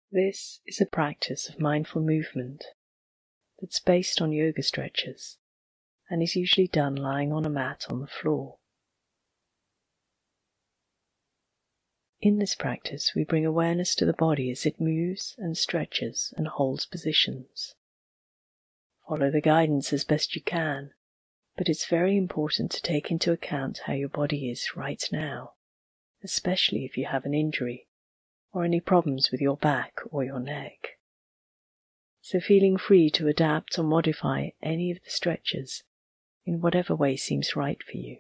This is a practice of mindful movement that's based on yoga stretches and is usually done lying on a mat on the floor. In this practice, we bring awareness to the body as it moves and stretches and holds positions. Follow the guidance as best you can, but it's very important to take into account how your body is right now, especially if you have an injury or any problems with your back or your neck. So feeling free to adapt or modify any of the stretches in whatever way seems right for you.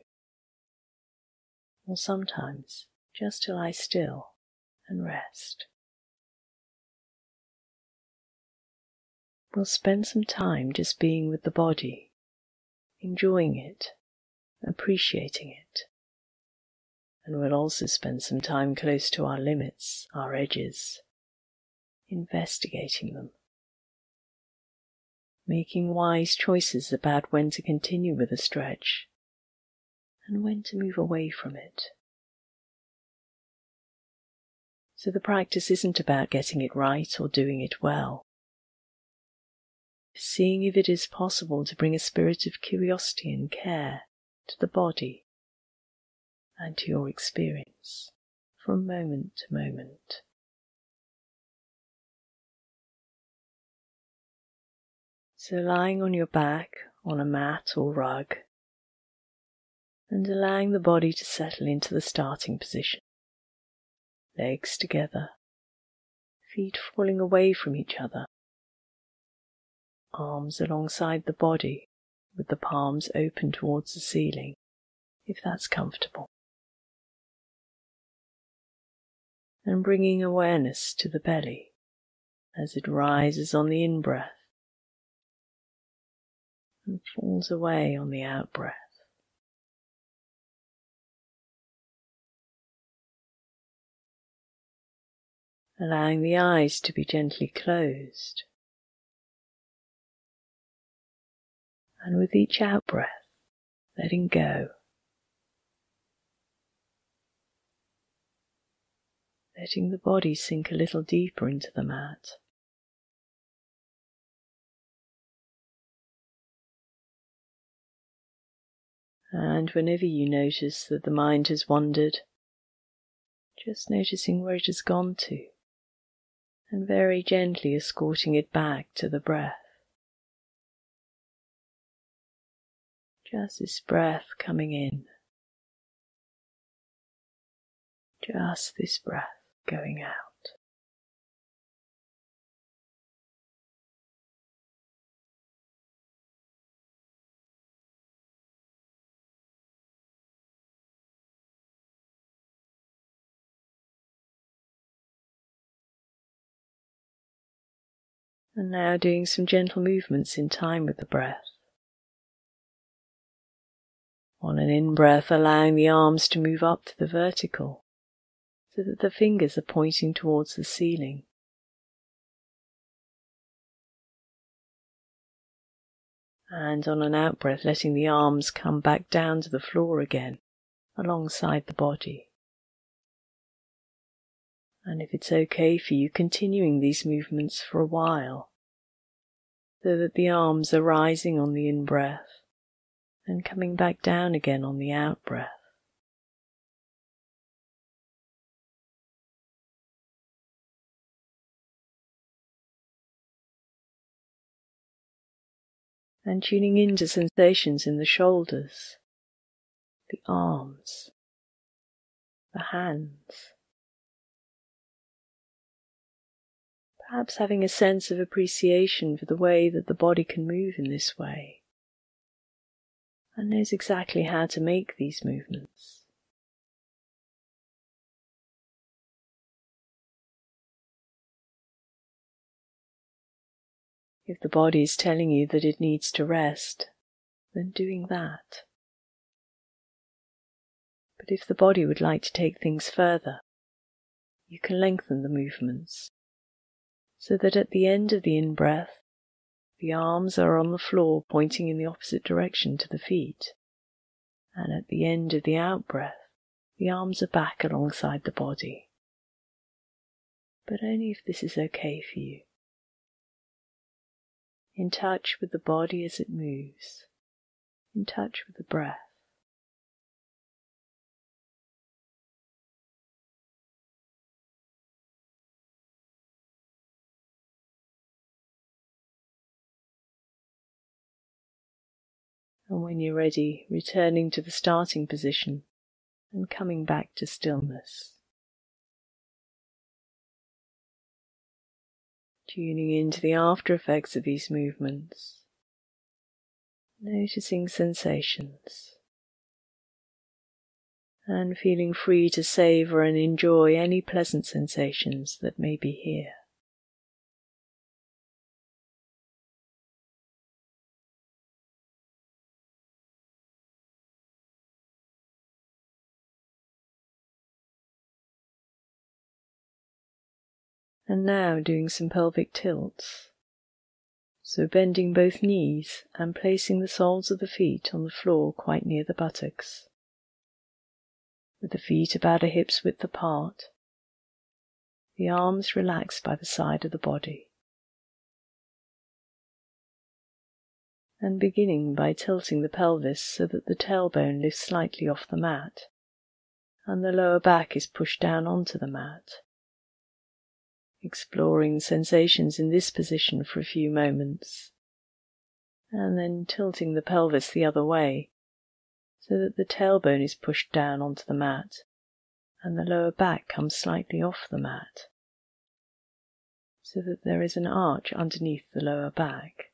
Or sometimes just to lie still and rest. We'll spend some time just being with the body, enjoying it, appreciating it. And we'll also spend some time close to our limits, our edges, investigating them, making wise choices about when to continue with a stretch and when to move away from it. So the practice isn't about getting it right or doing it well. It's seeing if it is possible to bring a spirit of curiosity and care to the body and to your experience from moment to moment. So lying on your back on a mat or rug and allowing the body to settle into the starting position. Legs together, feet falling away from each other, arms alongside the body with the palms open towards the ceiling, if that's comfortable. And bringing awareness to the belly as it rises on the in-breath and falls away on the out-breath. Allowing the eyes to be gently closed. And with each out-breath, letting go. Letting the body sink a little deeper into the mat. And whenever you notice that the mind has wandered, just noticing where it has gone to, and very gently escorting it back to the breath. Just this breath coming in. Just this breath going out. And now doing some gentle movements in time with the breath. On an in-breath, allowing the arms to move up to the vertical, so that the fingers are pointing towards the ceiling. And on an out-breath, letting the arms come back down to the floor again, alongside the body. And if it's okay for you, continuing these movements for a while, so that the arms are rising on the in-breath and coming back down again on the out-breath. And tuning into sensations in the shoulders, the arms, the hands. Perhaps having a sense of appreciation for the way that the body can move in this way, and knows exactly how to make these movements. If the body is telling you that it needs to rest, then doing that. But if the body would like to take things further, you can lengthen the movements, so that at the end of the in-breath, the arms are on the floor pointing in the opposite direction to the feet, and at the end of the out-breath, the arms are back alongside the body. but only if this is okay for you. In touch with the body as it moves, in touch with the breath. And when you're ready, returning to the starting position and coming back to stillness. Tuning into the after effects of these movements, noticing sensations, and feeling free to savor and enjoy any pleasant sensations that may be here. And now doing some pelvic tilts, so bending both knees and placing the soles of the feet on the floor quite near the buttocks, with the feet about a hip's width apart, the arms relaxed by the side of the body. And beginning by tilting the pelvis so that the tailbone lifts slightly off the mat, and the lower back is pushed down onto the mat. Exploring sensations in this position for a few moments, and then tilting the pelvis the other way so that the tailbone is pushed down onto the mat and the lower back comes slightly off the mat, so that there is an arch underneath the lower back.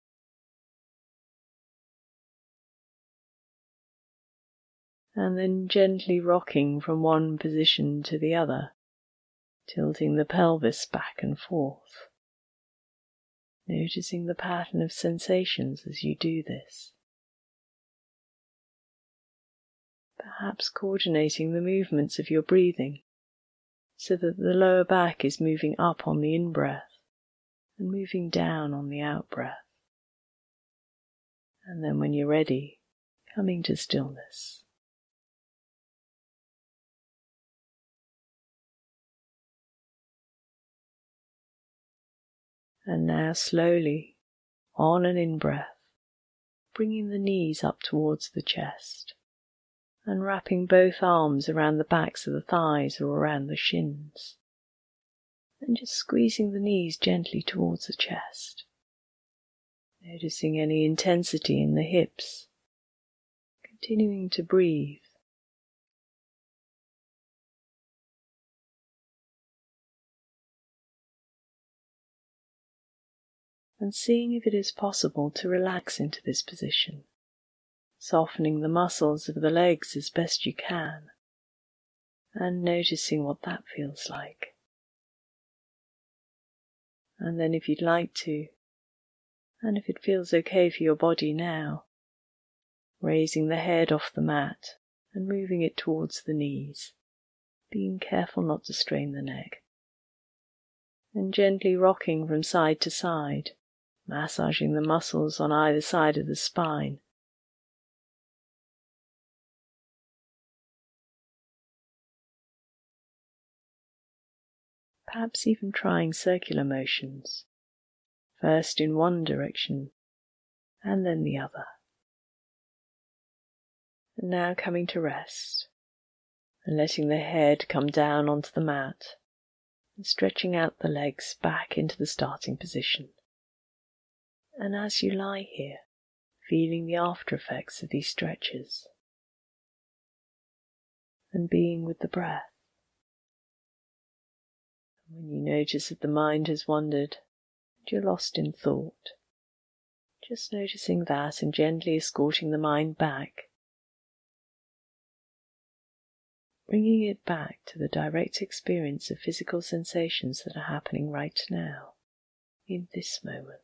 And then gently rocking from one position to the other, tilting the pelvis back and forth, noticing the pattern of sensations as you do this. Perhaps coordinating the movements of your breathing so that the lower back is moving up on the in-breath and moving down on the out-breath. And then when you're ready, coming to stillness. And now slowly, on an in-breath, bringing the knees up towards the chest and wrapping both arms around the backs of the thighs or around the shins, and just squeezing the knees gently towards the chest, noticing any intensity in the hips, continuing to breathe. And seeing if it is possible to relax into this position, softening the muscles of the legs as best you can, and noticing what that feels like. And then if you'd like to, and if it feels okay for your body now, raising the head off the mat and moving it towards the knees, being careful not to strain the neck, and gently rocking from side to side, massaging the muscles on either side of the spine. Perhaps even trying circular motions, first in one direction and then the other. And now coming to rest, and letting the head come down onto the mat, and stretching out the legs back into the starting position. And as you lie here, feeling the after effects of these stretches, and being with the breath. And when you notice that the mind has wandered, and you're lost in thought, just noticing that and gently escorting the mind back, bringing it back to the direct experience of physical sensations that are happening right now, in this moment.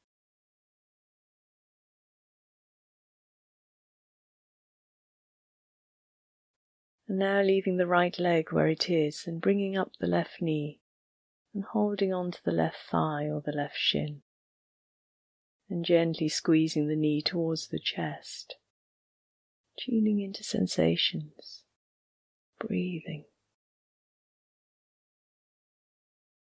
And now leaving the right leg where it is and bringing up the left knee and holding on to the left thigh or the left shin, and gently squeezing the knee towards the chest, tuning into sensations, breathing.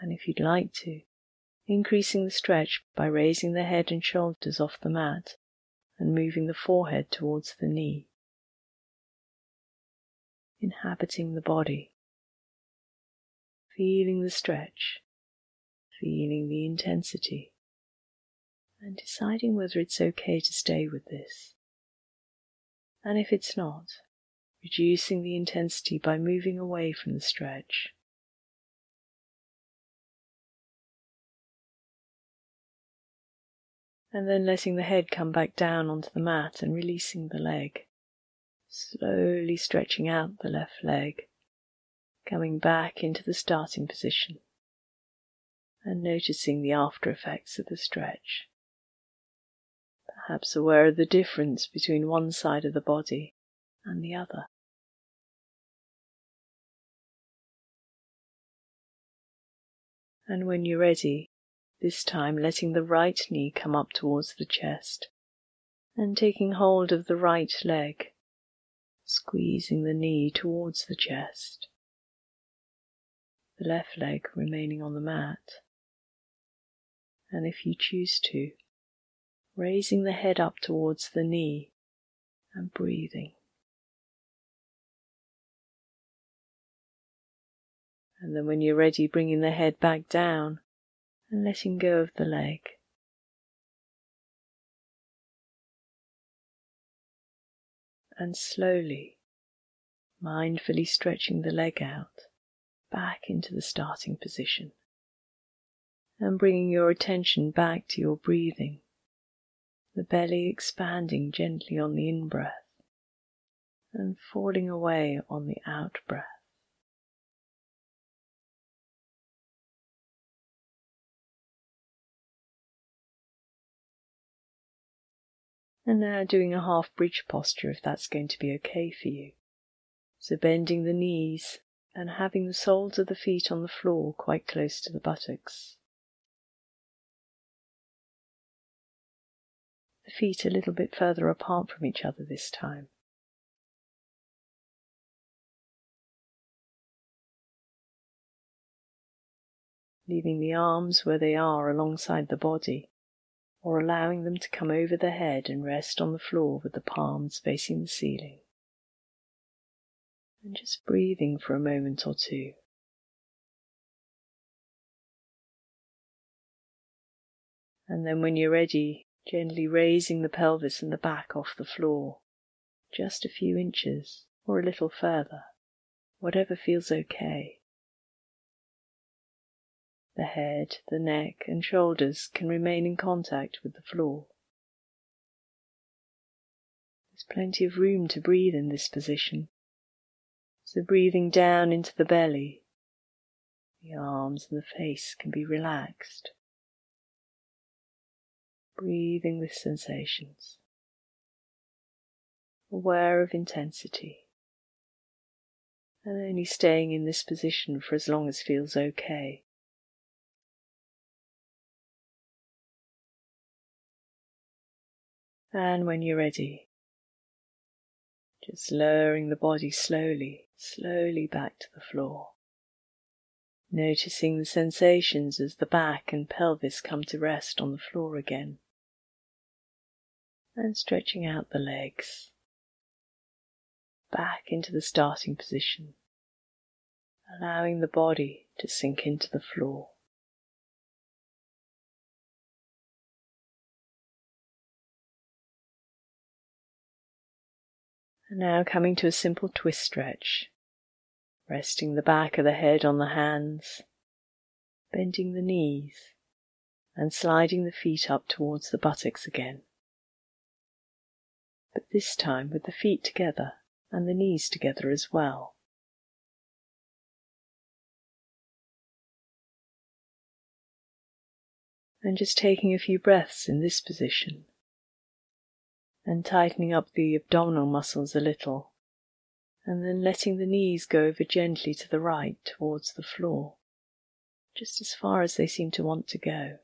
and if you'd like to, increasing the stretch by raising the head and shoulders off the mat and moving the forehead towards the knee. Inhabiting the body, feeling the stretch, feeling the intensity, and deciding whether it's okay to stay with this. And if it's not, reducing the intensity by moving away from the stretch. And then letting the head come back down onto the mat and releasing the leg. Slowly stretching out the left leg, coming back into the starting position, and noticing the after effects of the stretch. Perhaps aware of the difference between one side of the body and the other. And when you're ready, this time letting the right knee come up towards the chest and taking hold of the right leg, squeezing the knee towards the chest, the left leg remaining on the mat, and if you choose to, raising the head up towards the knee and breathing. And then when you're ready, bringing the head back down and letting go of the leg. And slowly, mindfully stretching the leg out back into the starting position and bringing your attention back to your breathing, the belly expanding gently on the in-breath and falling away on the out-breath. And now doing a half bridge posture if that's going to be okay for you. So bending the knees and having the soles of the feet on the floor quite close to the buttocks. The feet a little bit further apart from each other this time. Leaving the arms where they are alongside the body, or allowing them to come over the head and rest on the floor with the palms facing the ceiling. And just breathing for a moment or two. And then when you're ready, gently raising the pelvis and the back off the floor, just a few inches or a little further, whatever feels okay. The head, the neck and shoulders can remain in contact with the floor. There's plenty of room to breathe in this position. So breathing down into the belly, the arms and the face can be relaxed. Breathing with sensations, aware of intensity, and only staying in this position for as long as feels okay. And when you're ready, just lowering the body slowly back to the floor. Noticing the sensations as the back and pelvis come to rest on the floor again. And stretching out the legs back into the starting position, allowing the body to sink into the floor. And now coming to a simple twist stretch, resting the back of the head on the hands, bending the knees, and sliding the feet up towards the buttocks again. But this time with the feet together and the knees together as well. And just taking a few breaths in this position, and tightening up the abdominal muscles a little, and then letting the knees go over gently to the right towards the floor, just as far as they seem to want to go.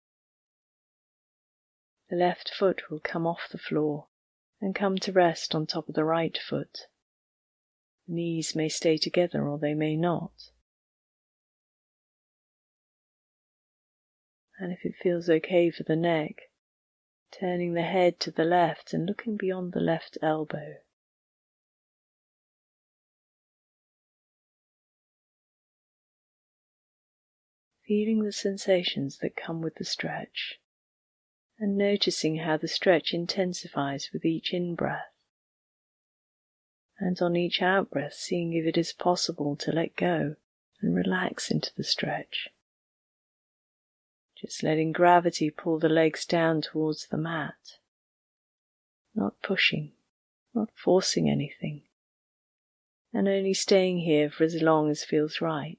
The left foot will come off the floor and come to rest on top of the right foot. The knees may stay together or they may not. And if it feels okay for the neck, turning the head to the left and looking beyond the left elbow. Feeling the sensations that come with the stretch, and noticing how the stretch intensifies with each in-breath, and on each out-breath seeing if it is possible to let go and relax into the stretch. Just letting gravity pull the legs down towards the mat, not pushing, not forcing anything, and only staying here for as long as feels right.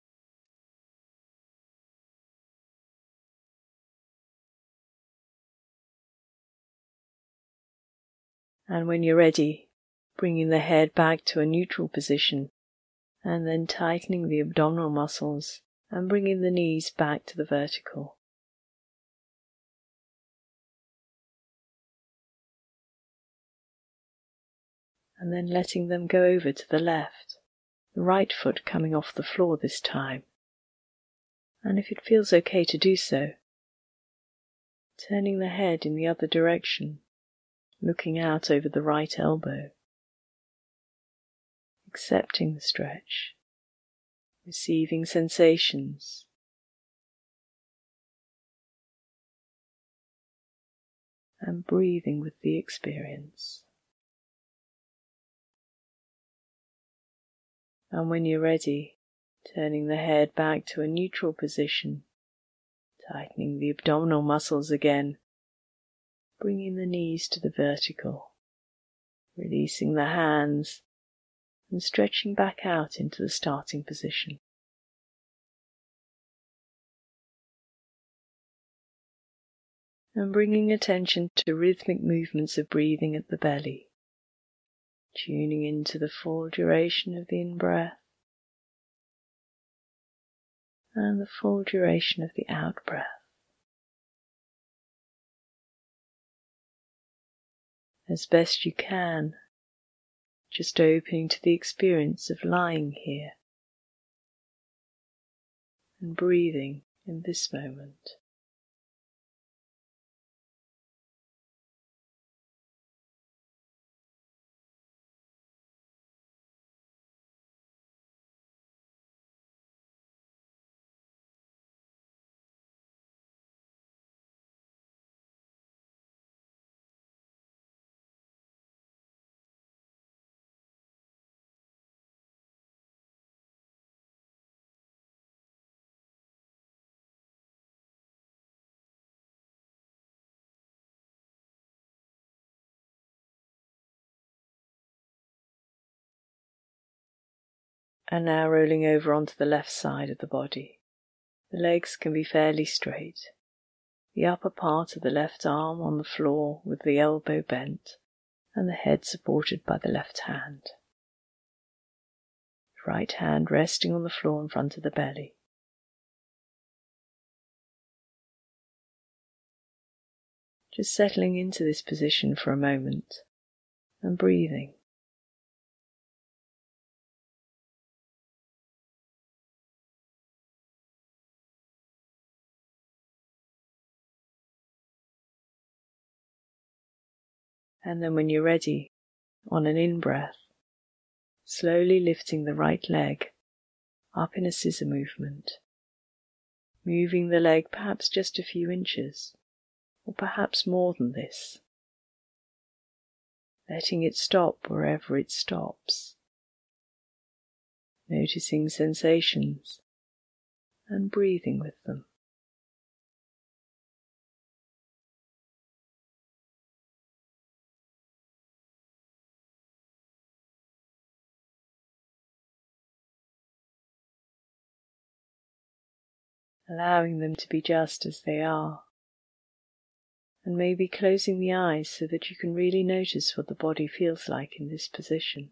And when you're ready, bringing the head back to a neutral position, and then tightening the abdominal muscles and bringing the knees back to the vertical. And then letting them go over to the left, the right foot coming off the floor this time. And if it feels okay to do so, turning the head in the other direction, looking out over the right elbow, accepting the stretch, receiving sensations, and breathing with the experience. And when you're ready, turning the head back to a neutral position, tightening the abdominal muscles again, bringing the knees to the vertical, releasing the hands and stretching back out into the starting position. And bringing attention to rhythmic movements of breathing at the belly, tuning into the full duration of the in-breath and the full duration of the out-breath. As best you can, just opening to the experience of lying here and breathing in this moment. And now rolling over onto the left side of the body. The legs can be fairly straight. The upper part of the left arm on the floor with the elbow bent and the head supported by the left hand. The right hand resting on the floor in front of the belly. Just settling into this position for a moment and breathing. And then when you're ready, on an in-breath, slowly lifting the right leg up in a scissor movement, moving the leg perhaps just a few inches, or perhaps more than this, letting it stop wherever it stops, noticing sensations and breathing with them. Allowing them to be just as they are, and maybe closing the eyes so that you can really notice what the body feels like in this position.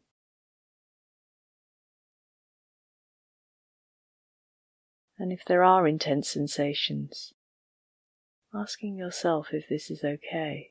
And if there are intense sensations, asking yourself if this is okay.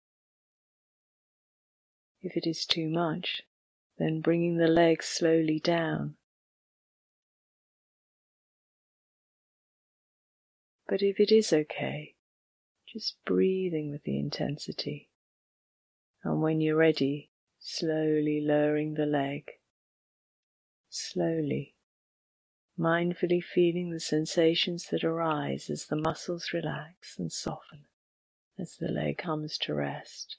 If it is too much, then bringing the legs slowly down. But if it is okay, just breathing with the intensity. And when you're ready, slowly lowering the leg. Slowly, mindfully feeling the sensations that arise as the muscles relax and soften as the leg comes to rest.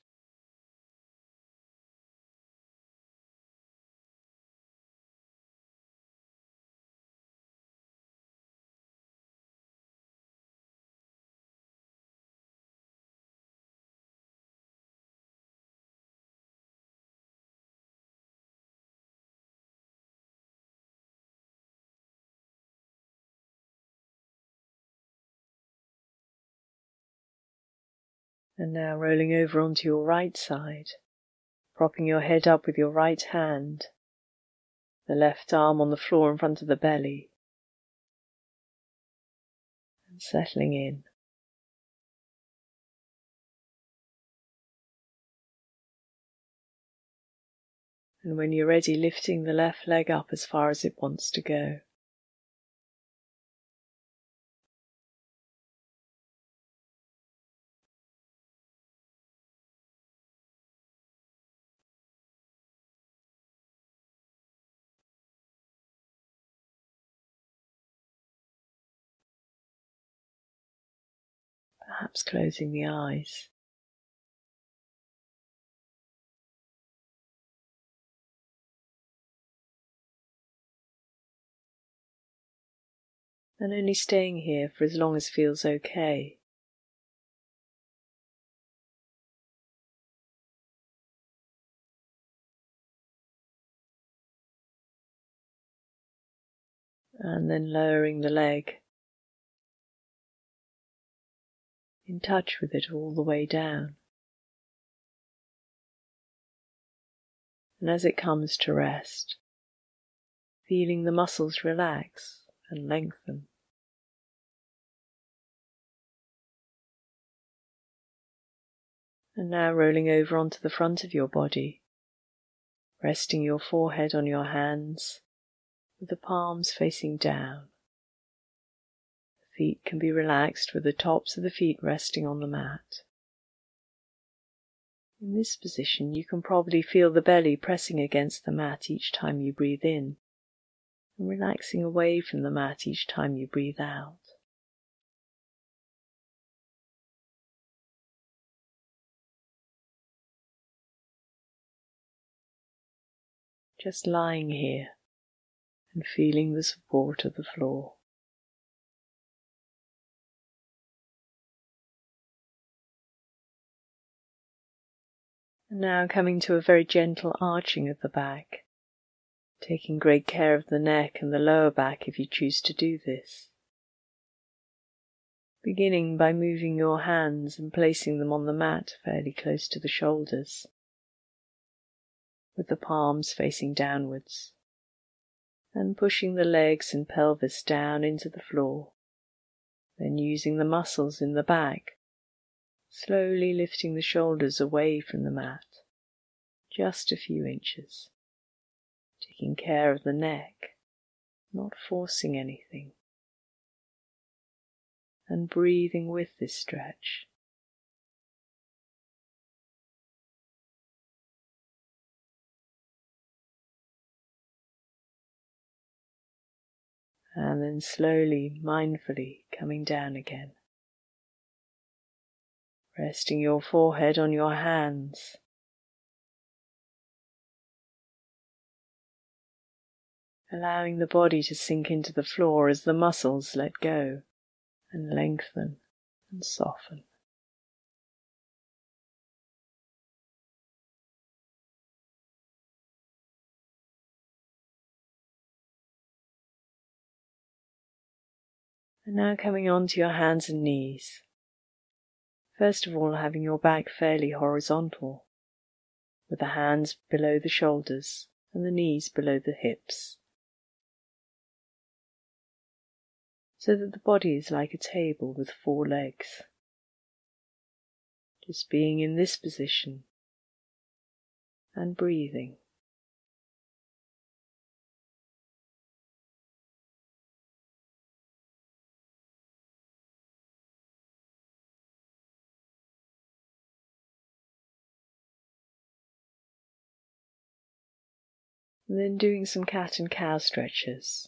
And now rolling over onto your right side, propping your head up with your right hand, the left arm on the floor in front of the belly, and settling in. And when you're ready, lifting the left leg up as far as it wants to go. Perhaps closing the eyes. And only staying here for as long as feels okay. And then lowering the leg, in touch with it all the way down. And as it comes to rest, feeling the muscles relax and lengthen. And now rolling over onto the front of your body, resting your forehead on your hands, with the palms facing down. The feet can be relaxed with the tops of the feet resting on the mat. In this position, you can probably feel the belly pressing against the mat each time you breathe in, and relaxing away from the mat each time you breathe out. Just lying here and feeling the support of the floor. And now coming to a very gentle arching of the back, taking great care of the neck and the lower back if you choose to do this. Beginning by moving your hands and placing them on the mat fairly close to the shoulders, with the palms facing downwards, and pushing the legs and pelvis down into the floor, then using the muscles in the back, slowly lifting the shoulders away from the mat, just a few inches, taking care of the neck, not forcing anything, and breathing with this stretch. And then slowly, mindfully coming down again. Resting your forehead on your hands. Allowing the body to sink into the floor as the muscles let go and lengthen and soften. And now coming onto your hands and knees. First of all, having your back fairly horizontal, with the hands below the shoulders and the knees below the hips, so that the body is like a table with 4 legs. Just being in this position and breathing. And then doing some cat and cow stretches.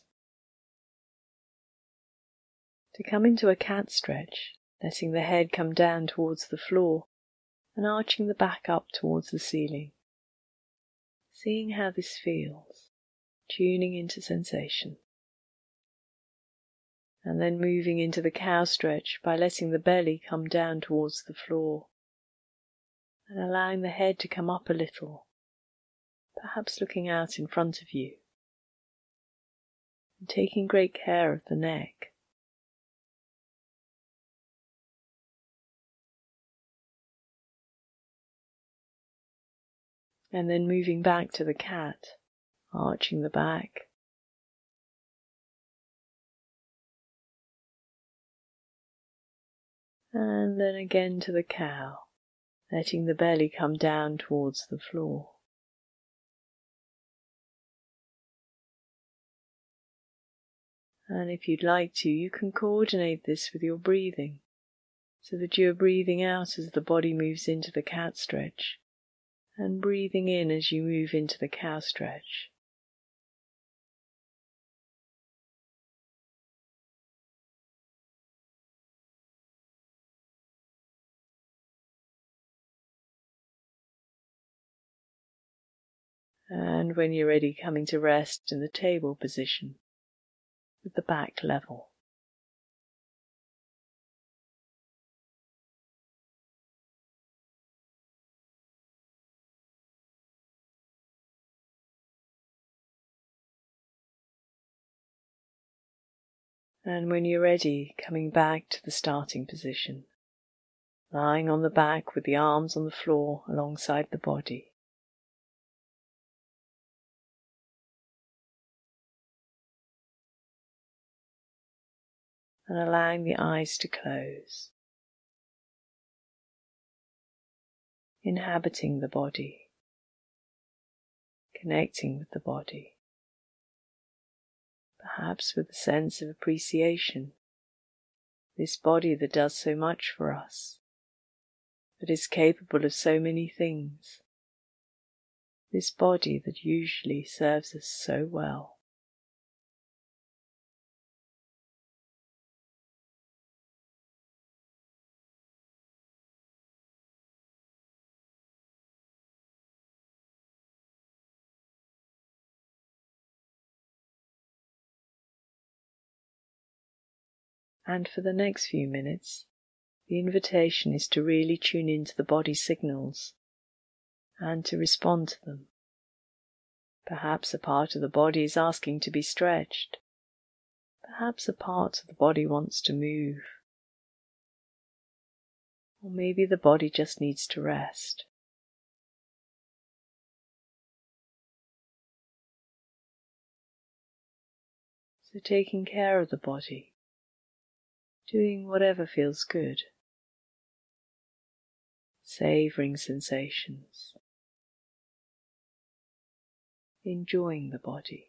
To come into a cat stretch, letting the head come down towards the floor and arching the back up towards the ceiling. Seeing how this feels, tuning into sensation. And then moving into the cow stretch by letting the belly come down towards the floor and allowing the head to come up a little, perhaps looking out in front of you, and taking great care of the neck. And then moving back to the cat, arching the back. And then again to the cow, letting the belly come down towards the floor. And if you'd like to, you can coordinate this with your breathing, so that you are breathing out as the body moves into the cat stretch, and breathing in as you move into the cow stretch. And when you're ready, coming to rest in the table position, with the back level. And when you're ready, coming back to the starting position, lying on the back with the arms on the floor alongside the body. And allowing the eyes to close, inhabiting the body, connecting with the body, perhaps with a sense of appreciation, this body that does so much for us, that is capable of so many things, this body that usually serves us so well. And for the next few minutes, the invitation is to really tune into the body signals and to respond to them. Perhaps a part of the body is asking to be stretched. Perhaps a part of the body wants to move. Or maybe the body just needs to rest. So taking care of the body, doing whatever feels good, savouring sensations, enjoying the body.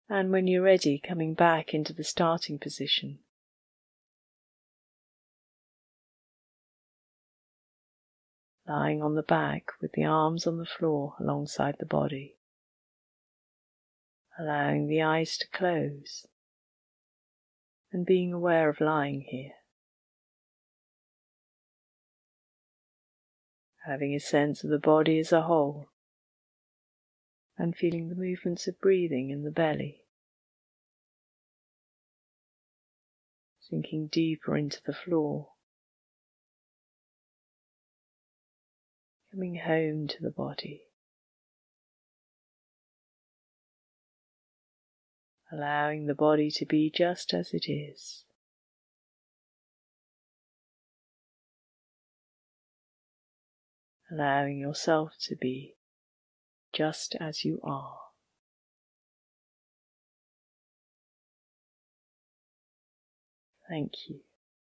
And when you're ready, coming back into the starting position. Lying on the back with the arms on the floor alongside the body. Allowing the eyes to close and being aware of lying here. Having a sense of the body as a whole and feeling the movements of breathing in the belly. Sinking deeper into the floor. Coming home to the body. Allowing the body to be just as it is. Allowing yourself to be just as you are. Thank you.